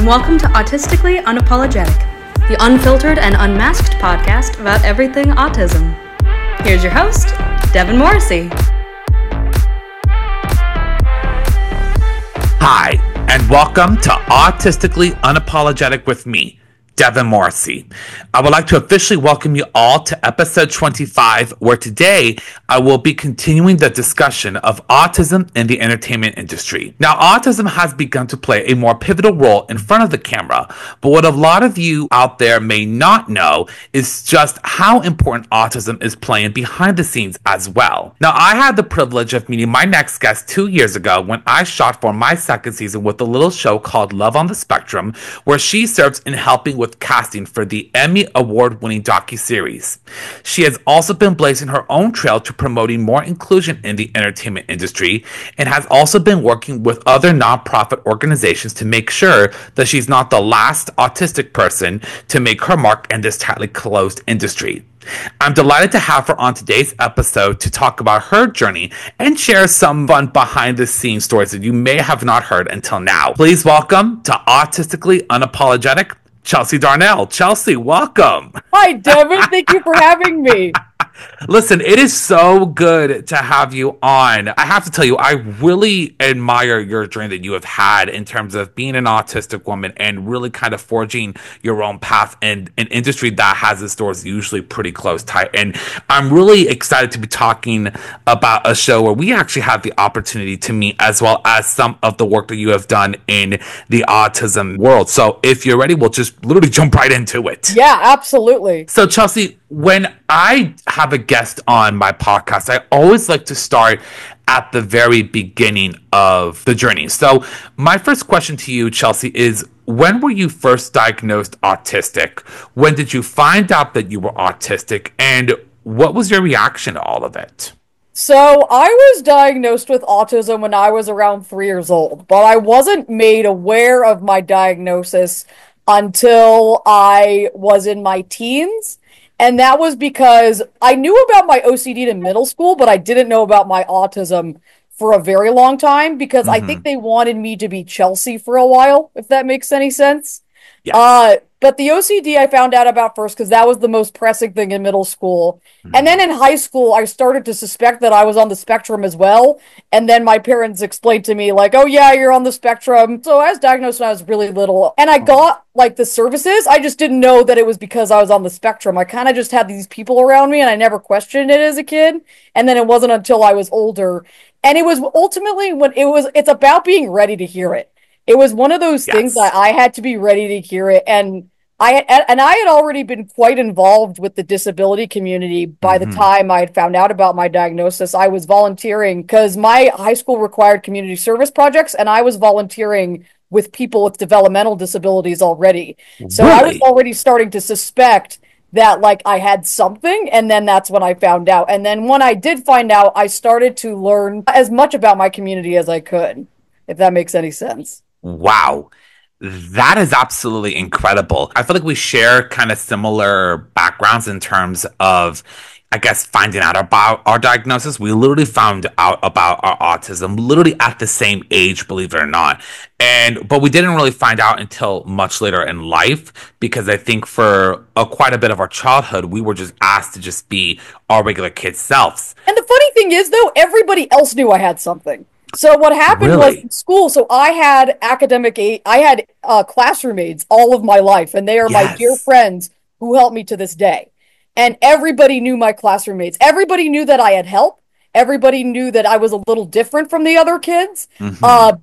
welcome to Autistically Unapologetic, the unfiltered and unmasked podcast about everything autism. Here's your host, Devin Morrissey. Hi, and welcome to Autistically Unapologetic with me, Devin Morrissey. I would like to officially welcome you all to episode 25, where today I will be continuing the discussion of autism in the entertainment industry. Now, autism has begun to play a more pivotal role in front of the camera, but what a lot of you out there may not know is just how important autism is playing behind the scenes as well. Now, I had the privilege of meeting my next guest 2 years ago when I shot for my second season with a little show called Love on the Spectrum, where she serves in helping with casting for the Emmy Award-winning docuseries. She has also been blazing her own trail to promoting more inclusion in the entertainment industry and has also been working with other nonprofit organizations to make sure that she's not the last autistic person to make her mark in this tightly closed industry. I'm delighted to have her on today's episode to talk about her journey and share some fun behind-the-scenes stories that you may have not heard until now. Please welcome to Autistically Unapologetic, Chelsea Darnell. Chelsea, welcome. Hi, Devin. Thank you for having me. Listen, it is so good to have you on. I have to tell you, I really admire your journey that you have had in terms of being an autistic woman and really kind of forging your own path in an industry that has its doors usually pretty close tight. And I'm really excited to be talking about a show where we actually have the opportunity to meet, as well as some of the work that you have done in the autism world. So if you're ready, we'll just literally jump right into it. Yeah, absolutely. So Chelsea, when I have a guest on my podcast, I always like to start at the very beginning of the journey. So my first question to you, Chelsea, is when were you first diagnosed autistic? When did you find out that you were autistic? And what was your reaction to all of it? So I was diagnosed with autism when I was around 3 years old, but I wasn't made aware of my diagnosis until I was in my teens. And that was because I knew about my OCD in middle school, but I didn't know about my autism for a very long time because I think they wanted me to be Chelsea for a while, if that makes any sense. Yes. But the OCD I found out about first because that was the most pressing thing in middle school. And then in high school, I started to suspect that I was on the spectrum as well. And then my parents explained to me like, oh yeah, you're on the spectrum. So I was diagnosed when I was really little and I got like the services. I just didn't know that it was because I was on the spectrum. I kind of just had these people around me and I never questioned it as a kid. And then it wasn't until I was older. And it was ultimately it's about being ready to hear it. It was one of those things that I had to be ready to hear it. And I had already been quite involved with the disability community by the time I had found out about my diagnosis. I was volunteering because my high school required community service projects, and I was volunteering with people with developmental disabilities already. So I was already starting to suspect that like I had something, and then that's when I found out. And then when I did find out, I started to learn as much about my community as I could, if that makes any sense. Wow. That is absolutely incredible. I feel like we share kind of similar backgrounds in terms of, I guess, finding out about our diagnosis. We literally found out about our autism literally at the same age, believe it or not. But we didn't really find out until much later in life, because I think for quite a bit of our childhood, we were just asked to just be our regular kid selves. And the funny thing is, though, everybody else knew I had something. So what happened was in school, so I had classroom aides all of my life, and they are my dear friends who help me to this day. And everybody knew my classroom aides. Everybody knew that I had help. Everybody knew that I was a little different from the other kids. I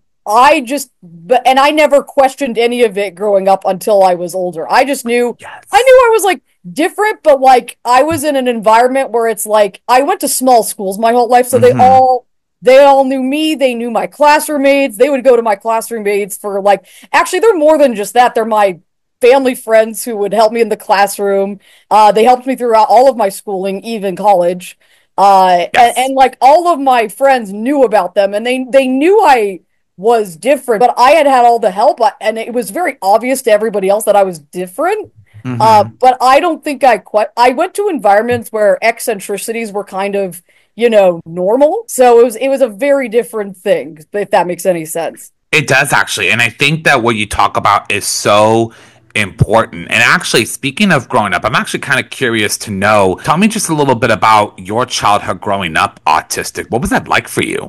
never questioned any of it growing up until I was older. I just knew, I knew I was like different, but like I was in an environment where it's like, I went to small schools my whole life, so they all knew me. They knew my classroom mates. They would go to my classroom mates for like, actually, they're more than just that. They're my family friends who would help me in the classroom. They helped me throughout all of my schooling, even college. And like all of my friends knew about them, and they knew I was different, but I had all the help, and it was very obvious to everybody else that I was different. But I don't think I went to environments where eccentricities were kind of, normal. So it was a very different thing, if that makes any sense. It does actually. And I think that what you talk about is so important. And actually, speaking of growing up, I'm actually kind of curious to know. Tell me just a little bit about your childhood growing up autistic. What was that like for you?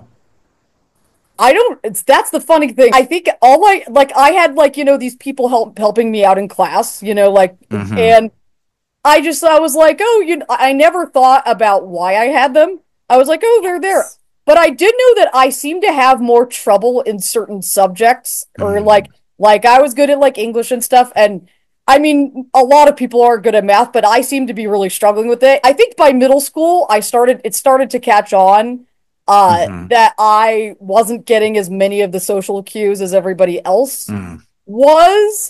I don't, that's the funny thing. I think I had these people helping me out in class, Hmm. and I was like, oh, I never thought about why I had them. I was like, oh, they're there. Yes. But I did know that I seem to have more trouble in certain subjects, or Mm, like I was good at like English and stuff. And I mean, a lot of people are good at math, but I seem to be really struggling with it. I think by middle school, it started to catch on hmm. that I wasn't getting as many of the social cues as everybody else Mm. was.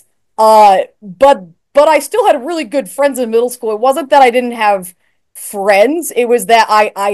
But I still had really good friends in middle school. It wasn't that I didn't have friends. It was that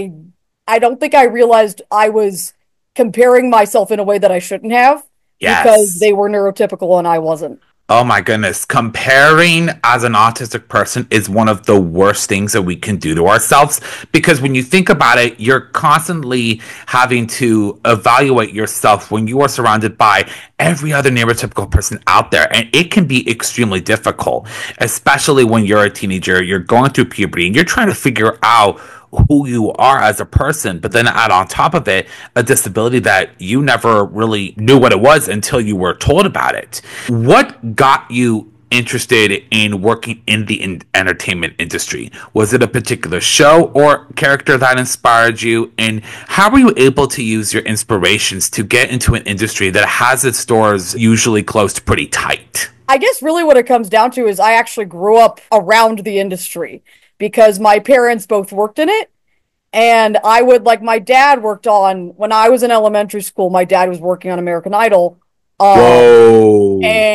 I don't think I realized I was comparing myself in a way that I shouldn't have because Yes. they were neurotypical and I wasn't. Oh my goodness. Comparing as an autistic person is one of the worst things that we can do to ourselves because when you think about it, you're constantly having to evaluate yourself when you are surrounded by every other neurotypical person out there. And it can be extremely difficult, especially when you're a teenager, you're going through puberty and you're trying to figure out who you are as a person, but then add on top of it a disability that you never really knew what it was until you were told about it. What got you interested in working in the entertainment industry? Was it a particular show or character that inspired you? And how were you able to use your inspirations to get into an industry that has its doors usually closed pretty tight? I guess really what it comes down to is I actually grew up around the industry because my parents both worked in it. And I would like my dad worked on when I was in elementary school, my dad was working on American Idol. Um, Whoa.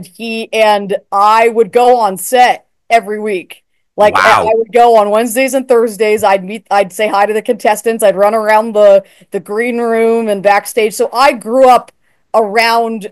and I would go on set every week. I Wow. would go on Wednesdays and Thursdays. I'd say hi to the contestants. I'd run around the green room and backstage. So I grew up around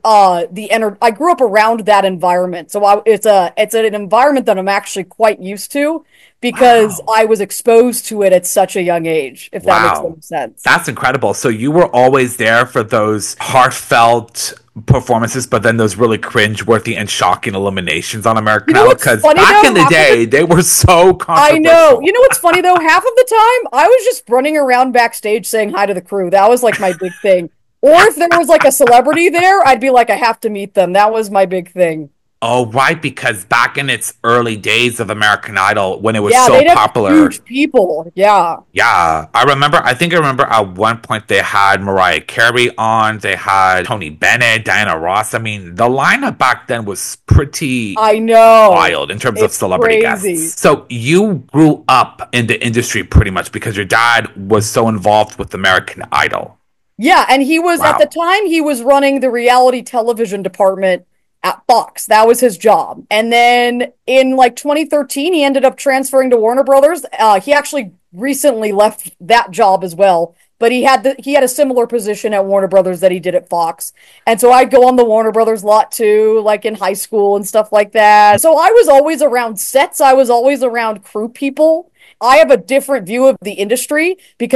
I grew up around that environment. So it's an environment that I'm actually quite used to because Wow. I was exposed to it at such a young age, if that makes Wow. any sense. That's incredible. So you were always there for those heartfelt performances, but then those really cringe-worthy and shocking eliminations on You American know Idol. what's Because funny back though? in the Half of the day, they were so I know. You controversial. know what's funny though? Half of the time, I was just running around backstage saying hi to the crew. That was like my big thing. Or if there was like a celebrity there, I'd be like, I have to meet them. That was my big thing. Oh, right, because back in its early days of American Idol, when it was Yeah, so they'd have popular, huge people. Yeah. yeah, I think I remember at one point they had Mariah Carey on, they had Tony Bennett, Diana Ross. I mean, the lineup back then was pretty I know. wild in terms of It's celebrity crazy. guests. So you grew up in the industry pretty much because your dad was so involved with American Idol. Yeah, and he was at the Wow. time he was running the reality television department at Fox. That was his job. And then in like 2013, he ended up transferring to Warner Brothers. He actually recently left that job as well, but he had a similar position at Warner Brothers that he did at Fox. And so I'd go on the Warner Brothers lot too, like in high school and stuff like that. So I was always around sets. I was always around crew people. I have a different view of the industry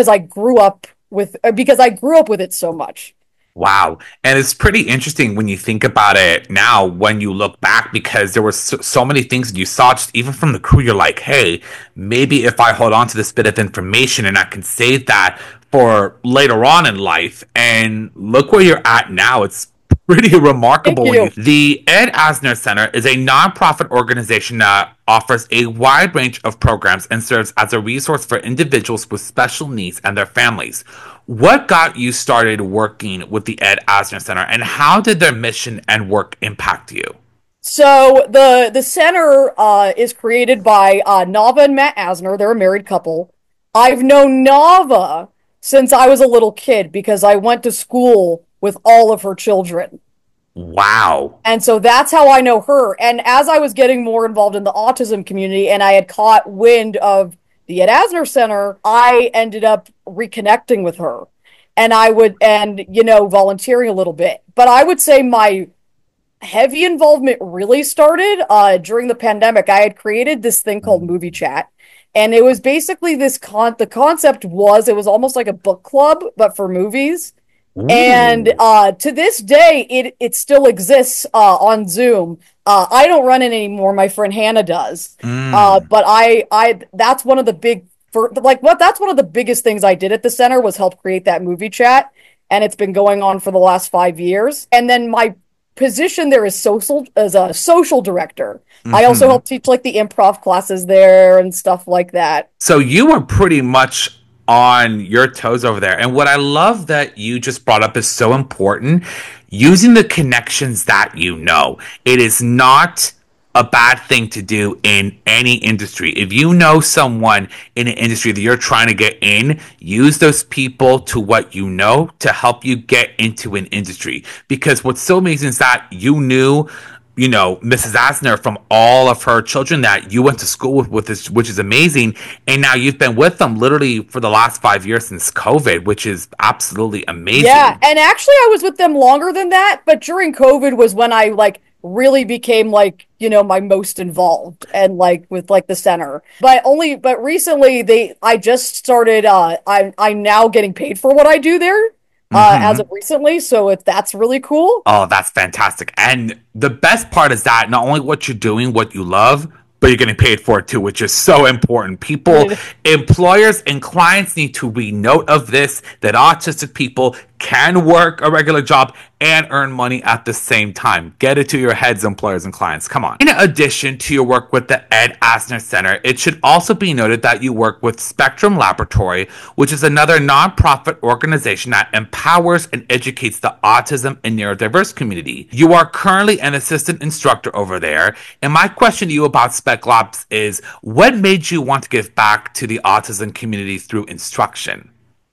because I grew up with it so much. Wow. And it's pretty interesting when you think about it now, when you look back, because there were so many things that you saw, just even from the crew. You're like, hey, maybe if I hold on to this bit of information and I can save that for later on in life. And look where you're at now. It's pretty Thank remarkable when you. you the Ed Asner Center is a nonprofit organization that offers a wide range of programs and serves as a resource for individuals with special needs and their families. What got you started working with the Ed Asner Center and how did their mission and work impact you? So the center is created by Nava and Matt Asner. They're a married couple. I've known Nava since I was a little kid because I went to school with all of her children. Wow. And so that's how I know her. And as I was getting more involved in the autism community and I had caught wind of the Ed Asner Center, I ended up reconnecting with her. And volunteering a little bit. But I would say my heavy involvement really started during the pandemic. I had created this thing called Movie Chat. And it was basically the concept was it was almost like a book club, but for movies. And Ooh. to this day, it still exists on Zoom. I don't run it anymore. My friend Hannah does. Mm. But I that's one of the big for like what that's one of the biggest things I did at the center was help create that movie chat, and it's been going on for the last 5 years. And then my position there is social as a social director. I also Hmm. help teach like the improv classes there and stuff like that. So you were pretty much on your toes over there. And what I love that you just brought up is so important. Using the connections that you know. It is not a bad thing to do in any industry. If you know someone in an industry that you're trying to get in, use those people to what you know to help you get into an industry. Because what's so amazing is that you knew Mrs. Asner from all of her children that you went to school with this, which is amazing. And now you've been with them literally for the last 5 years since COVID, which is absolutely Yeah, amazing. and actually I was with them longer than that, but during COVID was when I like really became like, my most involved and like with like the center. But recently I just started I'm now getting paid for what I do there as Hmm. of recently, so that's really cool. Oh, that's fantastic. And the best part is that not only what you're doing, what you love, but you're getting paid for it too, which is so important. People, employers, and clients need to be note of this that autistic people can work a regular job and earn money at the same time. Get it to your heads, employers and clients. Come on. In addition to your work with the Ed Asner Center, it should also be noted that you work with Spectrum Laboratory, which is another nonprofit organization that empowers and educates the autism and neurodiverse community. You are currently an assistant instructor over there. And my question to you about Spec Labs is what made you want to give back to the autism community through instruction?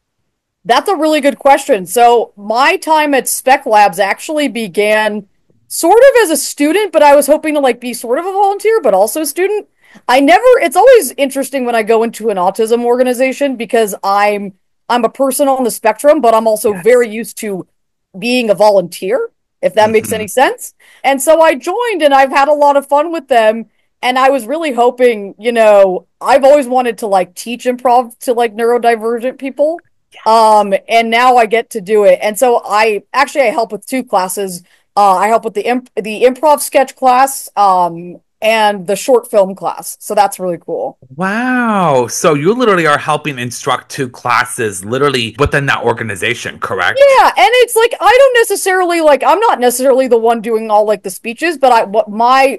That's a really good question. So my time at Spec Labs actually began sort of as a student, but I was hoping to like be sort of a volunteer, but also a student. It's always interesting when I go into an autism organization because I'm a person on the spectrum, but I'm also Yes. very used to being a volunteer, if that makes Hmm. any sense. And so I joined and I've had a lot of fun with them. And I was really hoping, I've always wanted to like teach improv to like neurodivergent people. And now I get to do it. And so I help with two classes. I help with the improv sketch class, and the short film class. So that's really cool. Wow. So you literally are helping instruct two classes literally within that organization, correct? Yeah, and it's like I don't necessarily like I'm not necessarily the one doing all like the speeches, but I what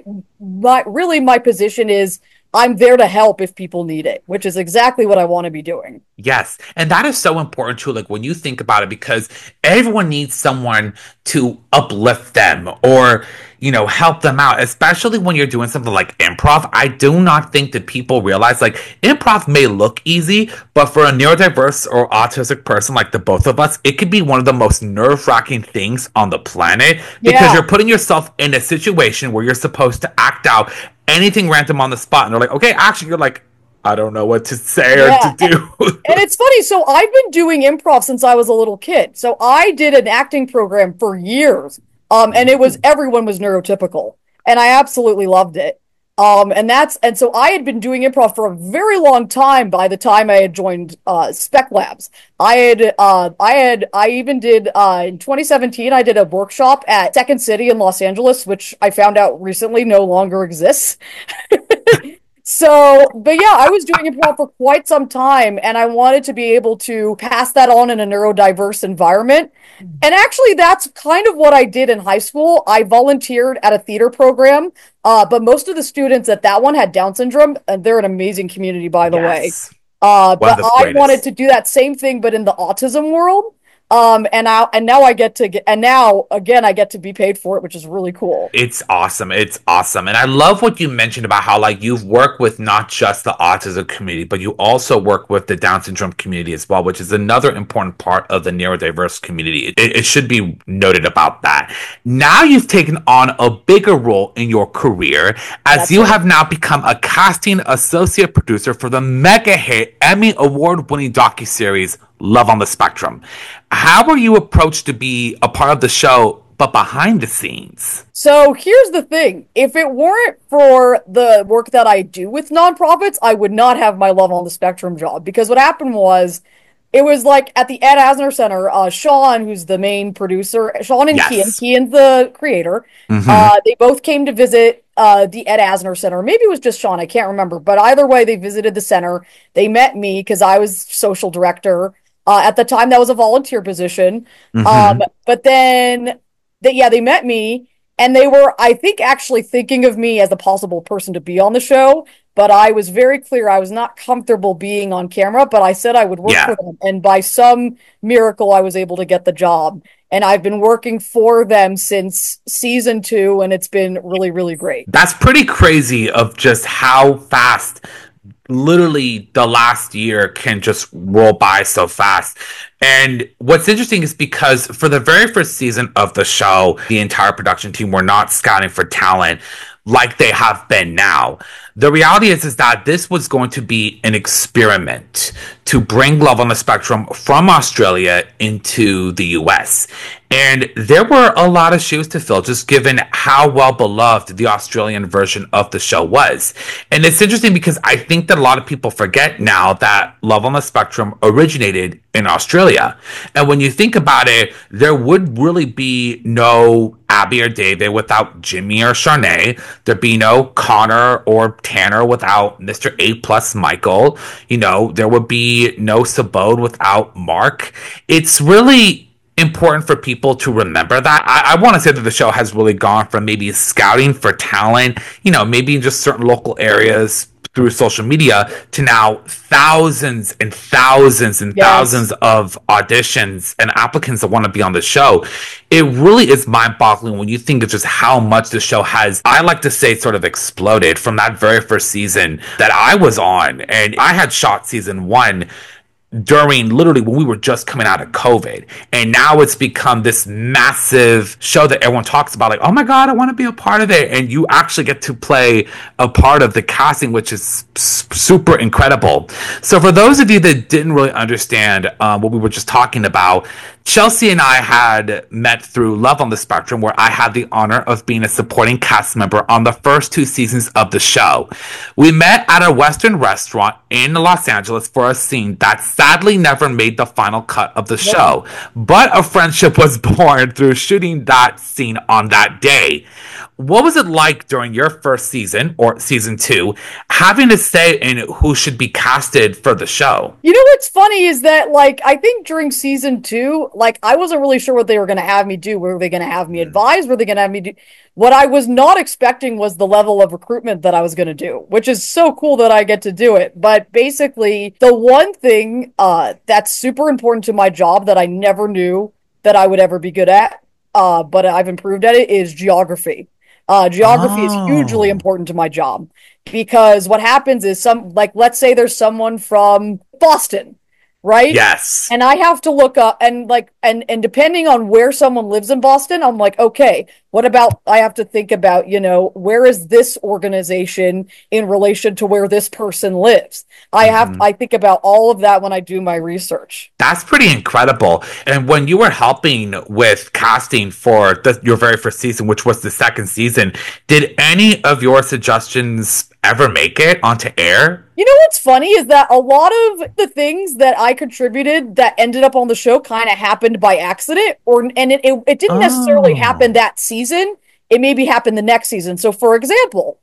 my really my position is I'm there to help if people need it, which is exactly what I want to be doing. Yes. And that is so important too, like when you think about it, because everyone needs someone to uplift them or, help them out, especially when you're doing something like improv. I do not think that people realize like improv may look easy, but for a neurodiverse or autistic person like the both of us, it could be one of the most nerve-wracking things on the planet because Yeah. you're putting yourself in a situation where you're supposed to act out anything random on the spot. And they're like, okay, actually, you're like, I don't know what to say or to Yeah. do. And it's funny, so I've been doing improv since I was a little kid. So I did an acting program for years. And everyone was neurotypical. And I absolutely loved it. And so I had been doing improv for a very long time by the time I had joined Spec Labs. I even did in 2017 I did a workshop at Second City in Los Angeles, which I found out recently no longer exists. So, but yeah, I was doing improv for quite some time and I wanted to be able to pass that on in a neurodiverse environment. And actually, that's kind of what I did in high school. I volunteered at a theater program, but most of the students at that one had Down syndrome, and they're an amazing community, by the way. Yes. One of But the I wanted greatest. to do that same thing, but in the autism world. And now now again I get to be paid for it, which is really cool. It's awesome. It's awesome. And I love what you mentioned about how like you've worked with not just the autism community, but you also work with the Down syndrome community as well, which is another important part of the neurodiverse community. It should be noted about that. Now you've taken on a bigger role in your career as That's you right. have now become a casting associate producer for the mega hit Emmy award winning docuseries Love on the Spectrum. How were you approached to be a part of the show, but behind the scenes? So here's the thing. If it weren't for the work that I do with nonprofits, I would not have my Love on the Spectrum job. Because what happened was, It was like at the Ed Asner Center, Sean, who's the main producer, Sean and Yes. Kian's the creator. Hmm. They both came to visit the Ed Asner Center. Maybe it was just Sean, I can't remember. But either way, they visited the center. They met me because I was social director. At the time, that was a volunteer position. Hmm. But then, they met me, and they were, I think, actually thinking of me as a possible person to be on the show. But I was very clear I was not comfortable being on camera, but I said I would work Yeah. for them. And by some miracle, I was able to get the job. And I've been working for them since season 2, and it's been really, really great. That's pretty crazy of just how fast literally the last year can just roll by so fast. And what's interesting is because for the very first season of the show, the entire production team were not scouting for talent like they have been now. The reality is that this was going to be an experiment to bring Love on the Spectrum from Australia into the US. And there were a lot of shoes to fill, just given how well beloved the Australian version of the show was. And it's interesting because I think that a lot of people forget now that Love on the Spectrum originated in Australia. And when you think about it, there would really be no Abby or David without Jimmy or Sharnay. There'd be no Connor or Tanner without Mr. A plus Michael. There would be no Sabode without Mark. It's really important for people to remember that. I want to say that the show has really gone from maybe scouting for talent, maybe in just certain local areas through social media to now thousands and thousands and Yes. thousands of auditions and applicants that want to be on the show. It really is mind-boggling when you think of just how much the show has, I like to say, sort of exploded from that very first season that I was on. And I had shot season 1 during literally when we were just coming out of COVID. And now it's become this massive show that everyone talks about, like, oh my God, I want to be a part of it. And you actually get to play a part of the casting, which is super incredible. So for those of you that didn't really understand what we were just talking about, Chelsea and I had met through Love on the Spectrum, where I had the honor of being a supporting cast member on the first 2 seasons of the show. We met at a Western restaurant in Los Angeles for a scene that sadly never made the final cut of the Nope. show, but a friendship was born through shooting that scene on that day. What was it like during your first season, or season 2, having to say in who should be casted for the show? You know what's funny is that, like, I think during season 2, like, I wasn't really sure what they were going to have me do. Were they going to have me advise? Were they going to have me do? What I was not expecting was the level of recruitment that I was going to do, which is so cool that I get to do it. But basically, the one thing that's super important to my job that I never knew that I would ever be good at, but I've improved at it, is geography. Geography is hugely Oh, important to my job because what happens is let's say there's someone from Boston, right? yes. And I have to look up and and depending on where someone lives in Boston, I'm like, okay, what about I have to think about, where is this organization in relation to where this person lives? Mhm. I think about all of that when I do my research. That's pretty incredible. And when you were helping with casting for your very first season, which was the second season, did any of your suggestions ever make it onto air? You know what's funny is that a lot of the things that I contributed that ended up on the show kind of happened by accident, it didn't necessarily happen Oh. that season. It maybe happened the next season. So, for example,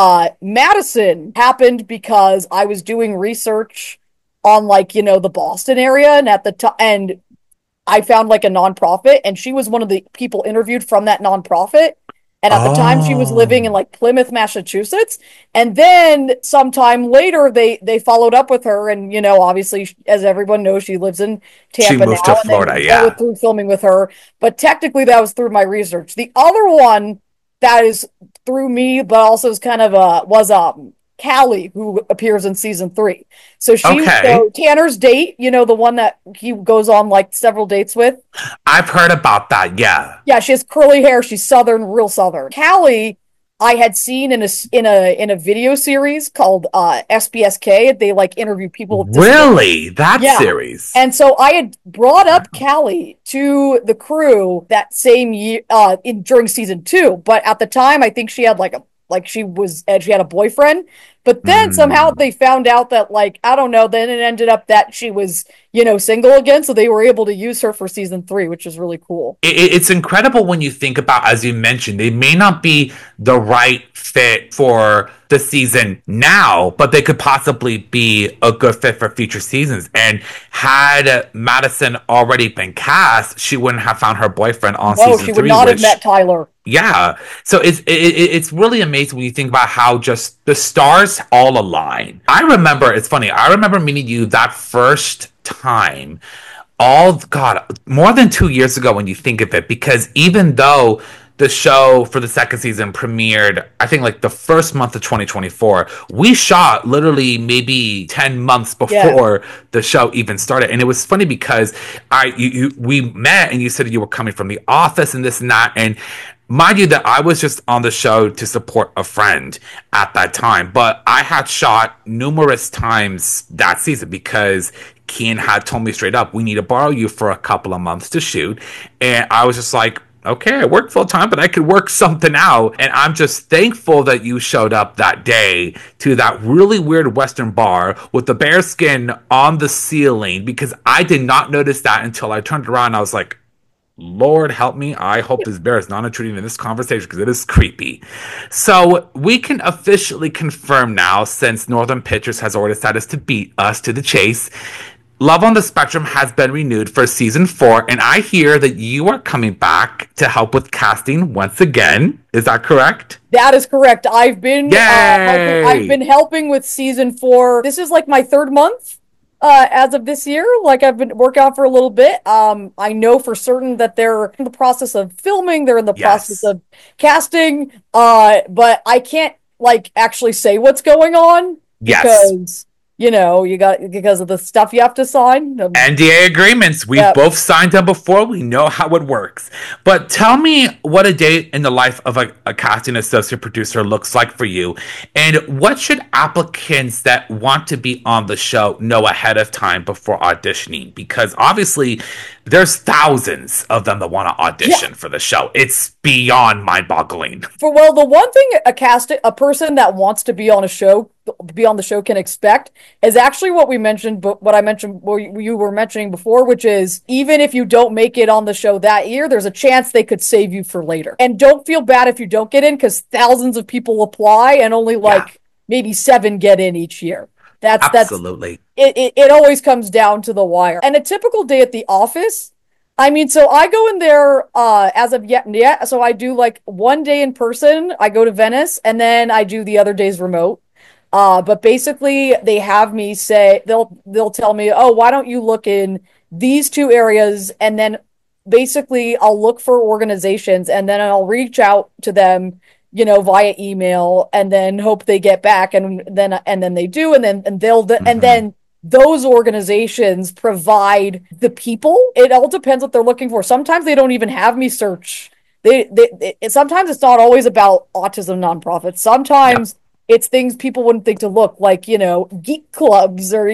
Madison happened because I was doing research on, like, the Boston area, and at the time, and I found like a nonprofit, and she was one of the people interviewed from that nonprofit. And at the time, she was living in Oh. like Plymouth, Massachusetts. And then sometime later, they followed up with her, and obviously, as everyone knows, she lives in She Tampa moved to now, and then Florida, we followed yeah. through filming with her. But technically, that was through my research. The other one that is through me, but also is kind of was Callie, who appears in season 3. Okay. So Tanner's date, the one that he goes on like several dates with. I've heard about that, yeah. Yeah, she has curly hair. She's Southern, real Southern. Callie, I had seen in a video series called SBSK. They like interview people with disabilities. Really? That Yeah. series? And so I had brought up Callie to the crew that same year during season 2, but at the time I think she had she had a boyfriend, But then somehow they found out that, like, I don't know, then it ended up that she was, single again. So they were able to use her for season 3, which is really cool. It's incredible when you think about, as you mentioned, they may not be the right fit for the season now, but they could possibly be a good fit for future seasons. And had Madison already been cast, she wouldn't have found her boyfriend on season 3. She would not have met Tyler. Yeah. So it's really amazing when you think about how just the stars all align. I remember meeting you that first time, more than 2 years ago when you think of it, because even though the show for the second season premiered, I think, like the first month of 2024, we shot literally maybe 10 months before the show even started. And it was funny because we met and you said you were coming from The Office and this and that. And mind you that I was just on the show to support a friend at that time, but I had shot numerous times that season because Kian had told me straight up, we need to borrow you for a couple of months to shoot. And I was just like, okay, I work full time, but I could work something out. And I'm just thankful that you showed up that day to that really weird Western bar with the bear skin on the ceiling, because I did not notice that until I turned around and I was like, Lord help me, I hope this bear is not intruding in this conversation because it is creepy. So we can officially confirm now, since Northern Pictures has already decided to beat us to the chase, Love on the Spectrum has been renewed for season 4, and I hear that you are coming back to help with casting once again. Is that correct? That is correct. I've been helping with season 4. This is like my 3rd month as of this year. Like, I've been working on for a little bit. I know for certain that they're in the process of filming. They're in the process of casting. But I can't actually say what's going on because because of the stuff you have to sign. NDA agreements. We've both signed them before. We know how it works. But tell me what a day in the life of a casting associate producer looks like for you. And what should applicants that want to be on the show know ahead of time before auditioning? Because obviously there's thousands of them that want to audition for the show. It's beyond mind-boggling. The one thing a person that wants to be on the show can expect is actually what I mentioned, what you were mentioning before, which is even if you don't make it on the show that year, there's a chance they could save you for later. And don't feel bad if you don't get in, because thousands of people apply and only maybe 7 get in each year. Absolutely. It always comes down to the wire. And a typical day at the office, so I go in there as of yet. So I do like one day in person. I go to Venice, and then I do the other days remote. But basically, they have me say, they'll tell me, oh, why don't you look in these 2 areas? And then basically I'll look for organizations, and then I'll reach out to them, via email, and then hope they get back. And then they do. And then those organizations provide the people. It all depends what they're looking for. Sometimes they don't even have me search. Sometimes it's not always about autism nonprofits. Sometimes it's things people wouldn't think to look, like, geek clubs, or,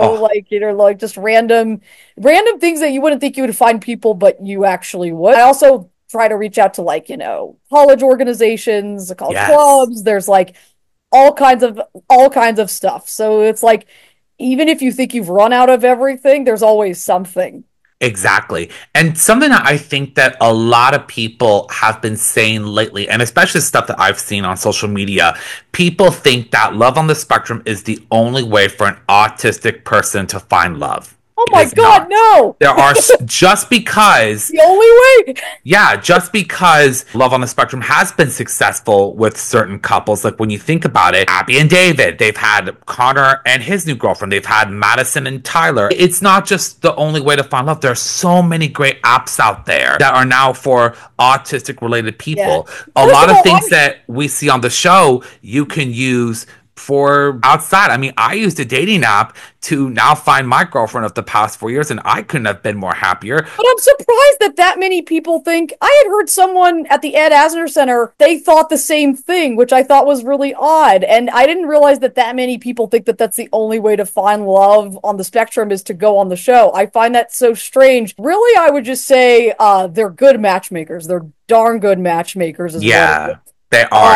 like just random things that you wouldn't think you would find people, but you actually would. I also try to reach out to college organizations, college clubs. There's like all kinds of stuff. So it's like, even if you think you've run out of everything, there's always something. Exactly. And something that I think that a lot of people have been saying lately, and especially stuff that I've seen on social media, people think that Love on the Spectrum is the only way for an autistic person to find love. Oh my God, no! There are, just because... The only way! Yeah, just because Love on the Spectrum has been successful with certain couples, like when you think about it, Abby and David, they've had Connor and his new girlfriend, they've had Madison and Tyler. It's not just the only way to find love. There are so many great apps out there that are now for autistic-related people. Yeah. A lot of things that we see on the show, you can use for outside. I mean, I used a dating app to now find my girlfriend of the past 4 years, and I couldn't have been more happier. But I'm surprised that many people think. I had heard someone at the Ed Asner Center, they thought the same thing, which I thought was really odd. And I didn't realize that many people think that that's the only way to find love on the spectrum is to go on the show. I find that so strange. Really, I would just say they're good matchmakers. They're darn good matchmakers as well. They are.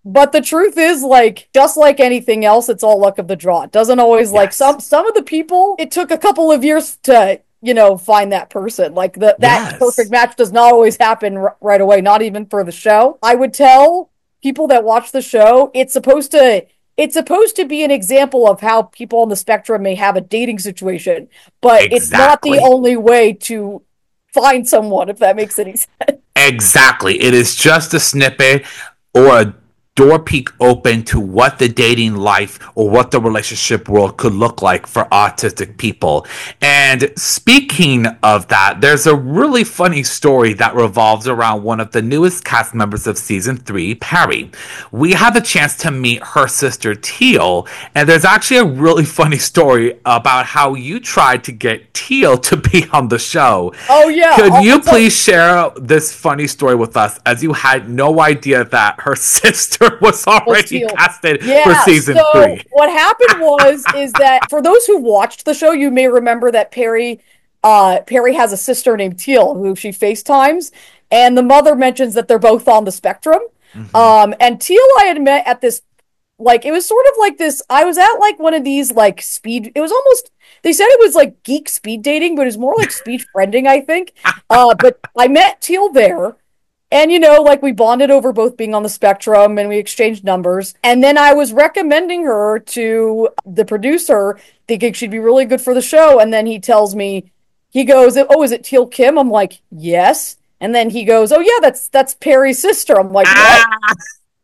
But the truth is, like, just like anything else, it's all luck of the draw. It doesn't always like Yes. some of the people, it took a couple of years to, find that person. Like that perfect Yes. match does not always happen right away, not even for the show. I would tell people that watch the show, it's supposed to be an example of how people on the spectrum may have a dating situation, but it's not the Exactly. only way to find someone, if that makes any sense. Exactly. It is just a snippet or a door peek open to what the dating life or what the relationship world could look like for autistic people. And speaking of that, there's a really funny story that revolves around one of the newest cast members of season 3, Perry. We had the chance to meet her sister Teal, and there's actually a really funny story about how you tried to get Teal to be on the show. Oh yeah. Could you please share this funny story with us, as you had no idea that her sister was already Teal. casted for Yeah, season so 3? what happened was is that for those who watched the show, you may remember that Perry has a sister named Teal who she FaceTimes, and the mother mentions that they're both on the spectrum. Mm-hmm. And Teal I had met at this, like, it was sort of like this. I was at like one of these like speed. It was almost, they said it was like geek speed dating, but it was more like speed friending, I think. But I met Teal there. And like we bonded over both being on the spectrum and we exchanged numbers. And then I was recommending her to the producer, thinking she'd be really good for the show. And then he tells me, he goes, "Oh, is it Teal Kim?" I'm like, "Yes." And then he goes, "Oh yeah, that's Perry's sister." I'm like, "What?" Ah!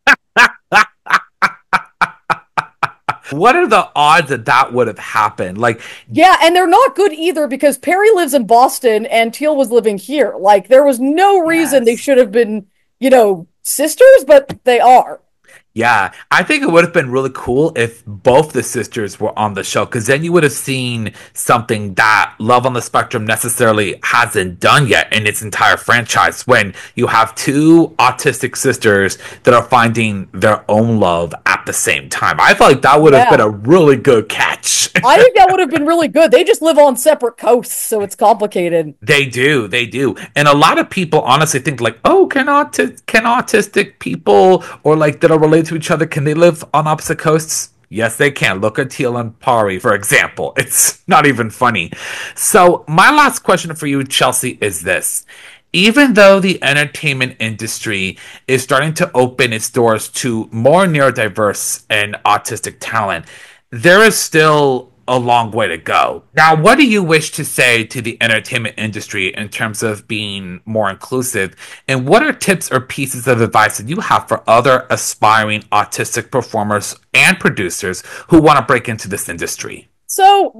What are the odds that that would have happened? Like, Yeah, and they're not good either because Perry lives in Boston and Teal was living here. Like there was no reason they yes. should have been, sisters, but they are. Yeah, I think it would have been really cool if both the sisters were on the show, because then you would have seen something that Love on the Spectrum necessarily hasn't done yet in its entire franchise. When you have two autistic sisters that are finding their own love at the same time, I feel like that would have been Yeah. a really good catch. I think that would have been really good. They just live on separate coasts, so it's complicated. They do, and a lot of people honestly think like, oh, can autistic people or like that are related to each other, can they live on opposite coasts? Yes, they can. Look at Teal and Pari, for example. It's not even funny. So, my last question for you, Chelsea, is this. Even though the entertainment industry is starting to open its doors to more neurodiverse and autistic talent, there is still a long way to go. Now, what do you wish to say to the entertainment industry in terms of being more inclusive? And what are tips or pieces of advice that you have for other aspiring autistic performers and producers who want to break into this industry? So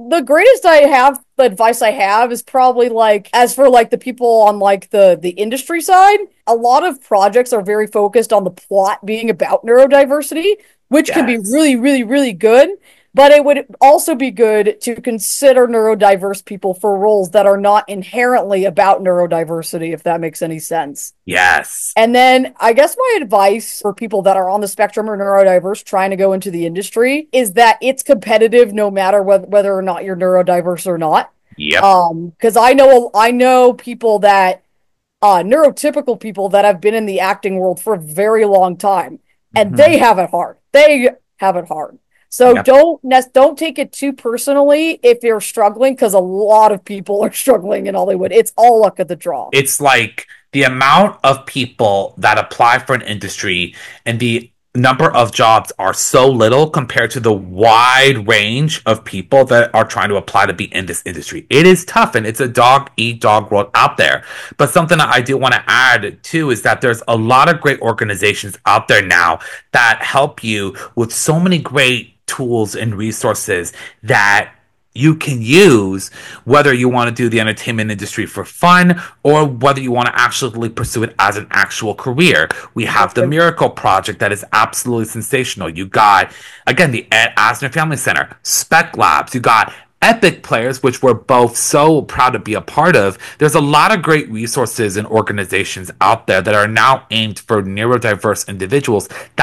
the advice I have is probably like, as for like the people on like the industry side, a lot of projects are very focused on the plot being about neurodiversity, which can be Yes. really, really, really good. But it would also be good to consider neurodiverse people for roles that are not inherently about neurodiversity, if that makes any sense. Yes. And then I guess my advice for people that are on the spectrum or neurodiverse trying to go into the industry is that it's competitive no matter whether or not you're neurodiverse or not. Yep. Because I know people that neurotypical people that have been in the acting world for a very long time, and Hmm. they have it hard. They have it hard. So Yep. don't take it too personally if you're struggling, because a lot of people are struggling in Hollywood. It's all luck of the draw. It's like the amount of people that apply for an industry and the number of jobs are so little compared to the wide range of people that are trying to apply to be in this industry. It is tough, and it's a dog eat dog world out there. But something that I do want to add too is that there's a lot of great organizations out there now that help you with so many great tools and resources that you can use, whether you want to do the entertainment industry for fun or whether you want to actually pursue it as an actual career. We have the Okay. Miracle Project that is absolutely sensational. You got, again, the Ed Asner Family Center, Spec Labs. You got Epic Players, which we're both so proud to be a part of. There's a lot of great resources and organizations out there that are now aimed for neurodiverse individuals that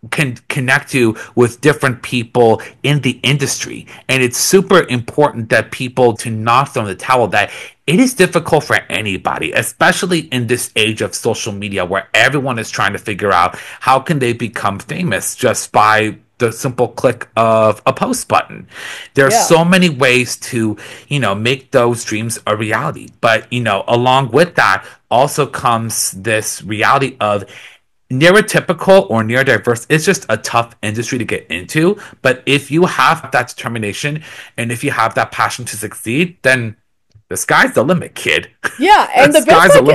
can connect you with different people in the industry. And it's super important that people to not throw in the towel, that it is difficult for anybody, especially in this age of social media where everyone is trying to figure out how can they become famous just by the simple click of a post button. There are so many ways to, make those dreams a reality. But, along with that also comes this reality of neurotypical or neurodiverse is just a tough industry to get into. But if you have that determination and if you have that passion to succeed, then the sky's the limit, kid. Yeah, and the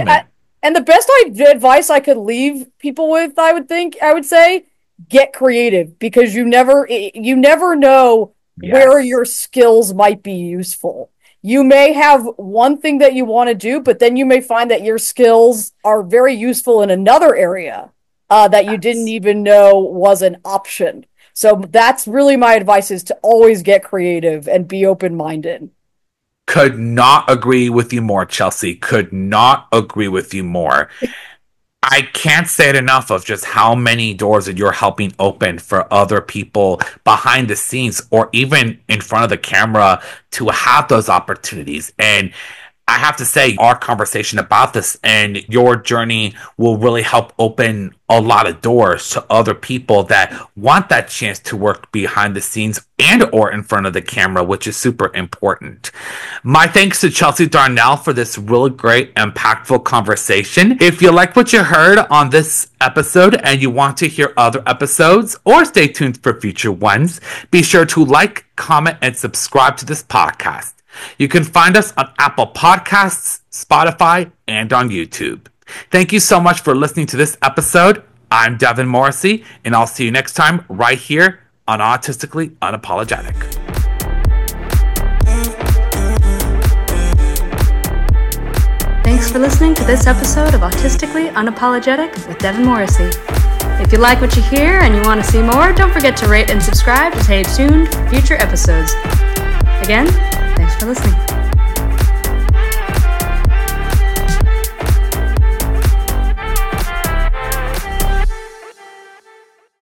best advice I could leave people with, I would say, get creative, because you never know where your skills might be useful. You may have one thing that you want to do, but then you may find that your skills are very useful in another area that you didn't even know was an option. So that's really my advice, is to always get creative and be open-minded. Could not agree with you more, Chelsea. Could not agree with you more. I can't say it enough of just how many doors that you're helping open for other people behind the scenes or even in front of the camera to have those opportunities. And I have to say, our conversation about this and your journey will really help open a lot of doors to other people that want that chance to work behind the scenes and or in front of the camera, which is super important. My thanks to Chelsea Darnell for this really great, impactful conversation. If you like what you heard on this episode and you want to hear other episodes or stay tuned for future ones, be sure to like, comment, and subscribe to this podcast. You can find us on Apple Podcasts, Spotify, and on YouTube. Thank you so much for listening to this episode. I'm Devin Morrissey, and I'll see you next time right here on Autistically Unapologetic. Thanks for listening to this episode of Autistically Unapologetic with Devin Morrissey. If you like what you hear and you want to see more, don't forget to rate and subscribe to stay tuned for future episodes. Again, thanks for listening.